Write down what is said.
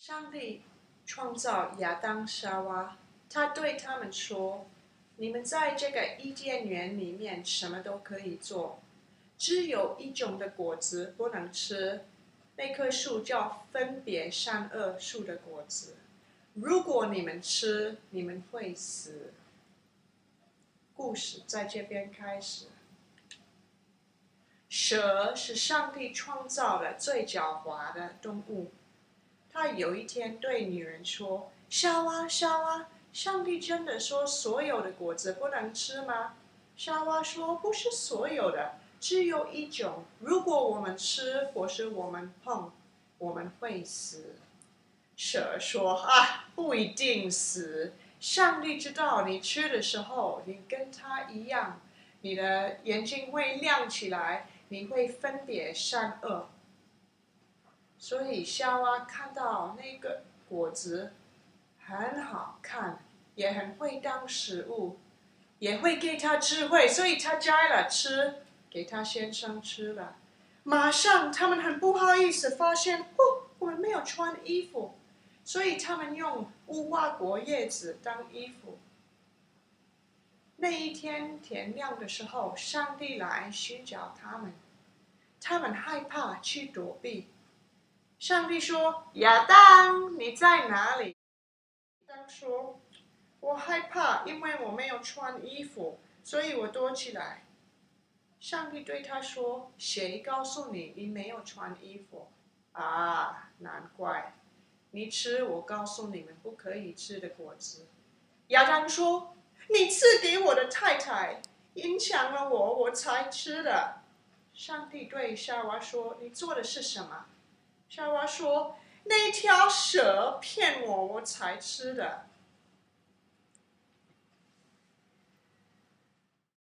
上帝创造亚当、夏娃，他对他们说：“你们在这个伊甸园里面什么都可以做，只有一种的果子不能吃，那棵树叫分别善恶树的果子。如果你们吃，你们会死。”故事在这边开始。蛇是上帝创造的最狡猾的动物。他有一天对女人说：“夏娃，夏娃，上帝真的说所有的果子不能吃吗？”夏娃说：“不是所有的，只有一种。如果我们吃，或是我们碰，我们会死。”蛇说：“啊，不一定死。上帝知道你吃的时候，你跟他一样，你的眼睛会亮起来，你会分别善恶。”所以夏娃看到那个果子很好看，也很会当食物，也会给他智慧，所以他摘了吃，给他先生吃了。马上他们很不好意思，发现我们没有穿衣服，所以他们用无花果叶子当衣服。那一天天亮的时候，上帝来寻找他们，他们害怕去躲避。上帝说：“亚当，你在哪里？”亚当说：“我害怕，因为我没有穿衣服，所以我躲起来。”上帝对他说：“谁告诉你你没有穿衣服？啊，难怪！你吃我告诉你们不可以吃的果子。”亚当说：“你赐给我的太太影响了我才吃的。”上帝对夏娃说：“你做的是什么？”夏娃说：“那条蛇骗我才吃的。”